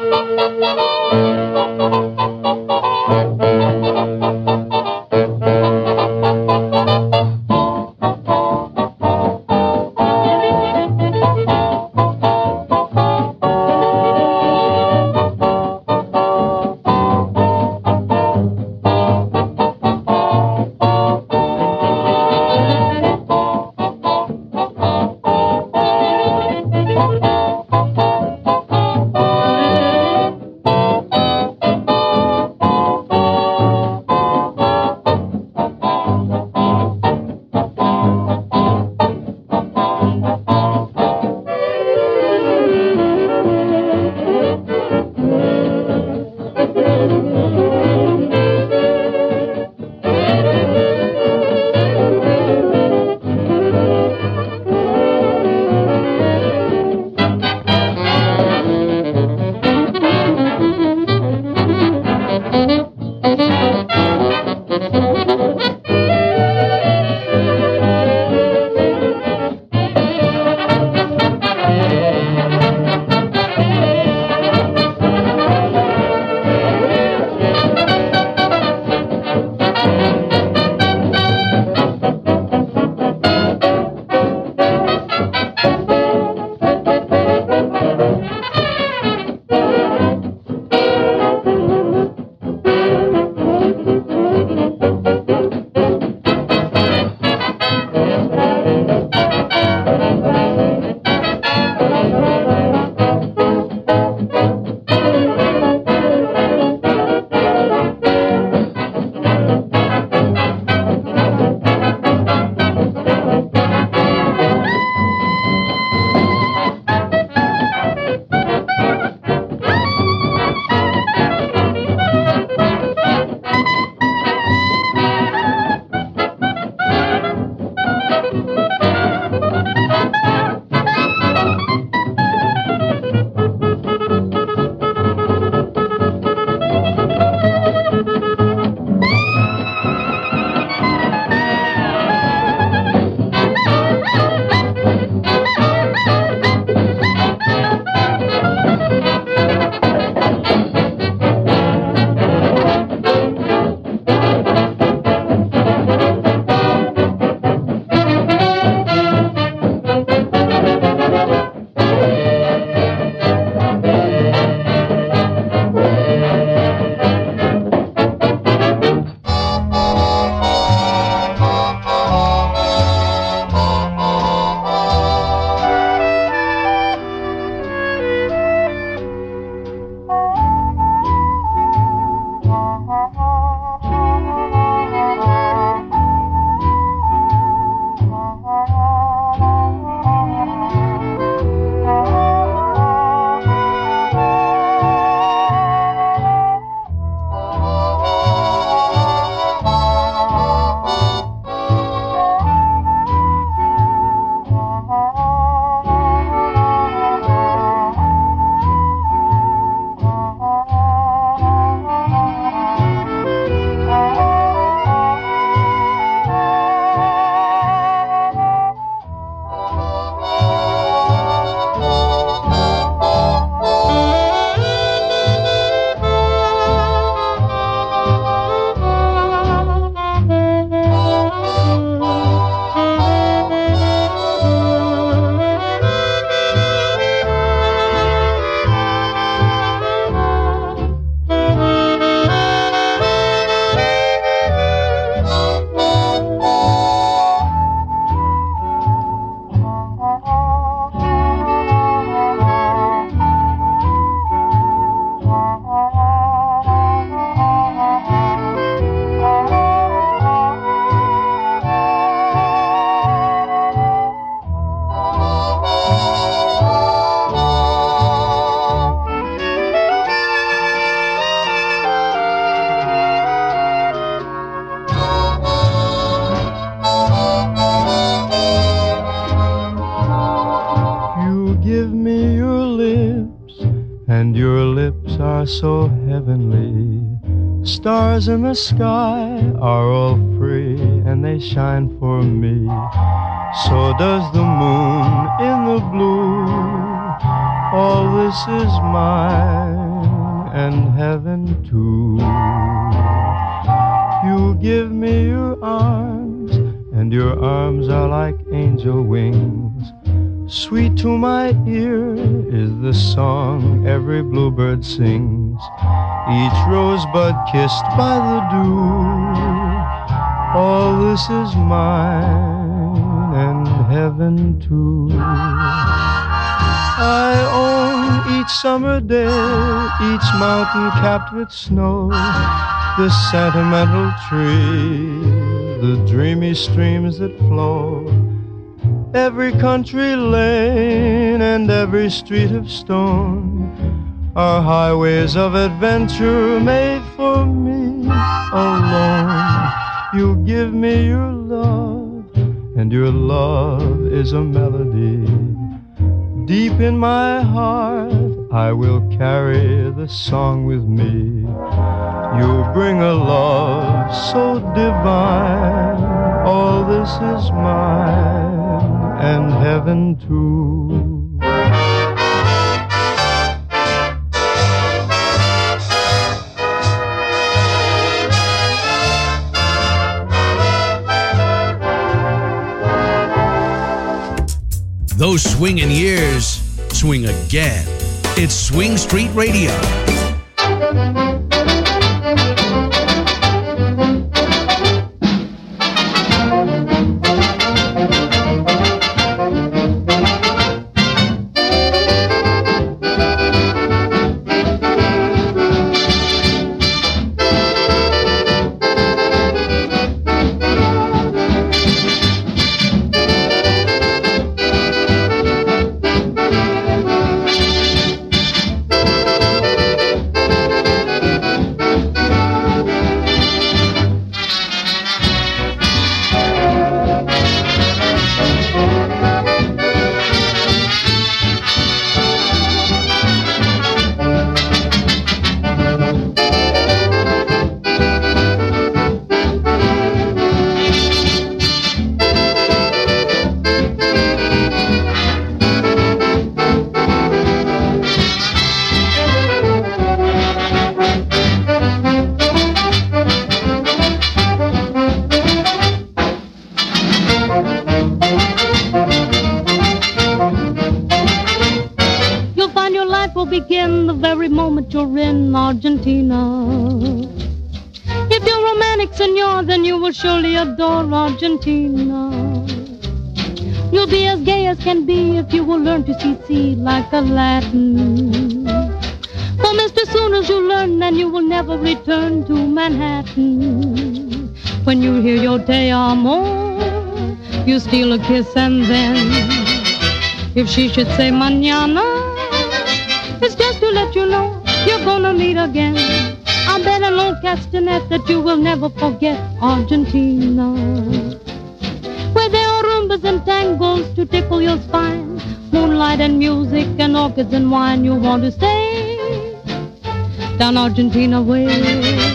and your lips are so heavenly. Stars in the sky are all free, and they shine for me. So does the moon in the blue. All this is mine. and heaven too. You give me your arms, and your arms are like angel wings. Sweet to my ear is the song every bluebird sings, each rosebud kissed by the dew. All this is mine and heaven too. I own each summer day, each mountain capped with snow, the sentimental tree, the dreamy streams that flow, every country lane and every street of stone are highways of adventure made for me alone. You give me your love, and your love is a melody. Deep in my heart, I will carry the song with me. You bring a love so divine, all this is mine and heaven too. Those swinging years swing again. It's Swing Street Radio. Argentina. If you're romantic, senor, then you will surely adore Argentina. You'll be as gay as can be if you will learn to see sea like a Latin. For Mr. Soon as you learn, then you will never return to Manhattan. When you hear your te amo, you steal a kiss and then, if she should say mañana, it's just to let you know you're gonna meet again. I bet an old castanet that you will never forget Argentina, where there are rumbas and tangos to tickle your spine, moonlight and music and orchids and wine. You want to stay down Argentina way.